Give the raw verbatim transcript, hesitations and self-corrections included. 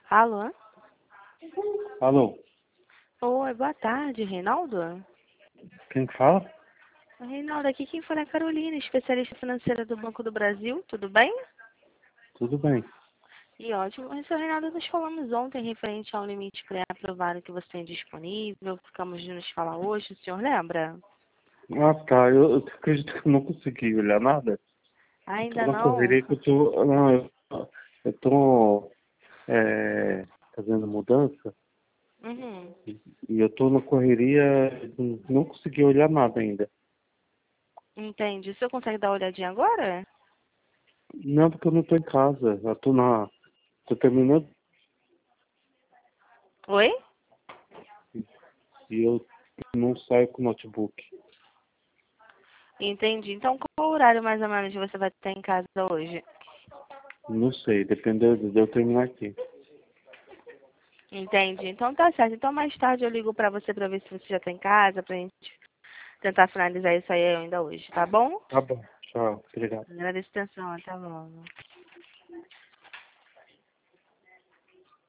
Alô? Alô, Oi, boa tarde, Reinaldo? quem fala? Reinaldo, aqui quem fala é a Carolina, especialista financeira do Banco do Brasil, tudo bem? Tudo bem. E ótimo. Mas, seu Reinaldo, nós falamos ontem referente ao limite pré-aprovado que você tem disponível, ficamos de nos falar hoje, o senhor lembra? Ah, tá. Eu, eu acredito que eu não consegui olhar nada. Eu tô Ainda na não? correria que eu tô. Não, eu, eu tô é, fazendo mudança Uhum. e e eu tô na correria, não consegui olhar nada ainda. Entendi. O senhor consegue dar uma olhadinha agora? Não, porque eu não tô em casa. Eu tô na. Tô terminando Oi? e eu não saio com o notebook. Entendi. Então, qual horário mais ou menos você vai estar em casa hoje? Não sei, dependendo de eu terminar aqui. Entendi. Então tá certo. Então mais tarde eu ligo pra você pra ver se você já tá em casa, pra gente tentar finalizar isso aí ainda hoje, tá bom? Tá bom, tchau. Obrigado. Agradeço a atenção. Até logo.